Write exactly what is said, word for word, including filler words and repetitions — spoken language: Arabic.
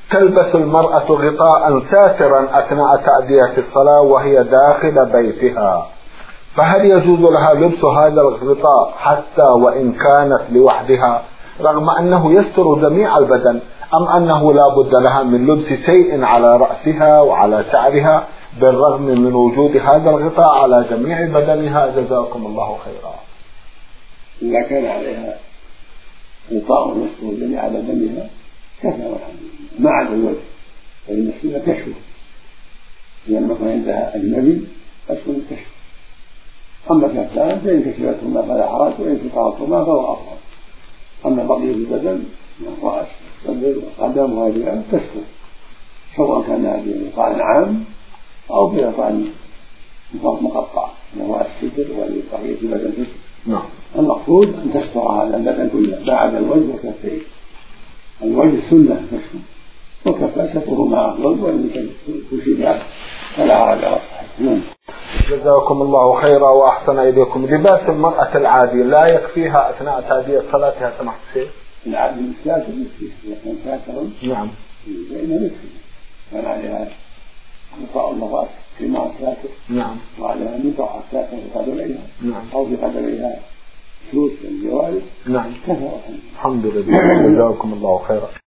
تلبس المرأة غطاء ساترا أثناء تأدية الصلاة وهي داخل بيتها، فهل يجوز لها لبس هذا الغطاء حتى وإن كانت لوحدها رغم أنه يستر جميع البدن، أم أنه لا بد لها من لبس شيء على رأسها وعلى شعرها بالرغم من وجود هذا الغطاء على جميع بدنها؟ جزاكم الله خيرا. إذا كان عليها غطاء يستر جميع بدنها كفى والحمد لله، ما عدا الوجه، فإن السنة كشفه لما كان عندها أجنبي السنة كشفه، أما كفان فإن كشفتهما فلا حرج، وإن سترتهما فهو أفضل. أما بقية البدن من الرأس والصدر والقدم وغيرها كشفه، سواء كان بغطاء عام أو بغطاء مقطع من رأس الصدر وبقية البدن كشف. نعم. المقصود أن تستر هذا البدن كله بعد الوجه وكفيه. الوجه سنة كشفه، وكفى سترهما أفضل، وإن كشفها فلا حرج على الصحيح. جزاكم الله خيرا وأحسن إليكم. لباس المرأة العادي لا يكفيها أثناء تأدية صلاتها سمحت الشيخ؟ العادي الساتر يكفيه، إذا كان ساترا نعم فإنه يكفيه، كان عليها غطاء الراس كما ساتر، نعم، وعليها نطاع ساتر في قدميها، نعم، أو في قدميها سوس الجوارح، نعم، كفى الحمد لله. جزاكم الله خيرا.